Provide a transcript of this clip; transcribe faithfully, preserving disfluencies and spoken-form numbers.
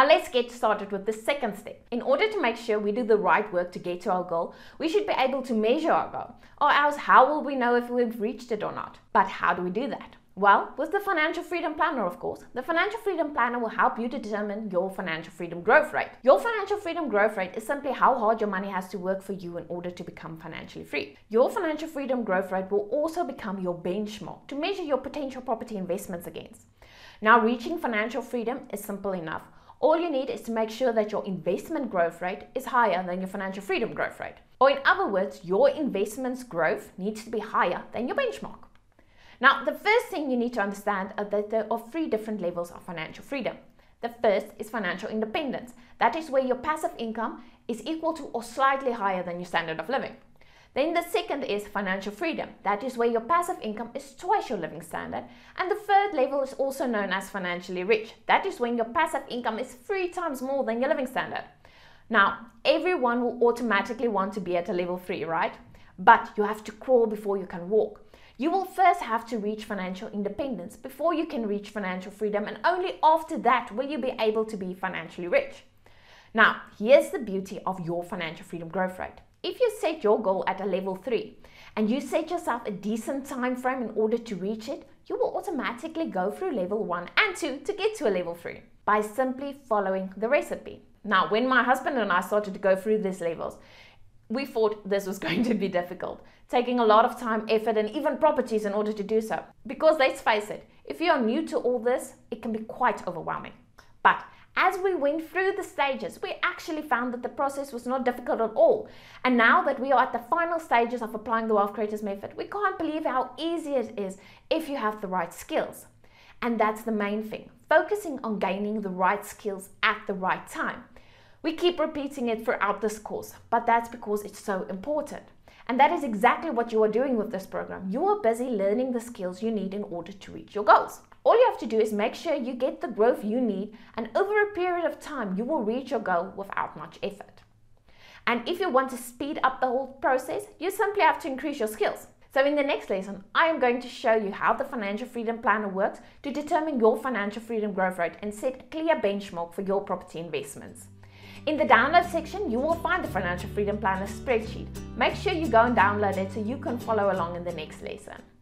Now let's get started with the second step. In order to make sure we do the right work to get to our goal, we should be able to measure our goal, or else how will we know if we've reached it or not? But how do we do that? Well, with the Financial Freedom Planner, of course. The Financial Freedom Planner will help you to determine your financial freedom growth rate. Your financial freedom growth rate is simply how hard your money has to work for you in order to become financially free. Your financial freedom growth rate will also become your benchmark to measure your potential property investments against. Now, reaching financial freedom is simple enough. All you need is to make sure that your investment growth rate is higher than your financial freedom growth rate. Or in other words, your investment's growth needs to be higher than your benchmark. Now, the first thing you need to understand is that there are three different levels of financial freedom. The first is financial independence. That is where your passive income is equal to or slightly higher than your standard of living. Then the second is financial freedom. That is where your passive income is twice your living standard. And the third level is also known as financially rich. That is when your passive income is three times more than your living standard. Now, everyone will automatically want to be at a level three, right? But you have to crawl before you can walk. You will first have to reach financial independence before you can reach financial freedom, and only after that will you be able to be financially rich. Now, here's the beauty of your financial freedom growth rate. If you set your goal at a level three and you set yourself a decent time frame in order to reach it, you will automatically go through level one and two to get to a level three by simply following the recipe. Now, when my husband and I started to go through these levels, we thought this was going to be difficult, taking a lot of time, effort, and even properties in order to do so. Because let's face it, if you are new to all this, it can be quite overwhelming. But as we went through the stages, we actually found that the process was not difficult at all. And now that we are at the final stages of applying the Wealth Creators Method, we can't believe how easy it is if you have the right skills. And that's the main thing, focusing on gaining the right skills at the right time. We keep repeating it throughout this course, but that's because it's so important. And that is exactly what you are doing with this program. You are busy learning the skills you need in order to reach your goals. All you have to do is make sure you get the growth you need, and over a period of time, you will reach your goal without much effort. And if you want to speed up the whole process, you simply have to increase your skills. So in the next lesson, I am going to show you how the Financial Freedom Planner works to determine your financial freedom growth rate and set a clear benchmark for your property investments. In the download section, you will find the Financial Freedom Planner spreadsheet. Make sure you go and download it so you can follow along in the next lesson.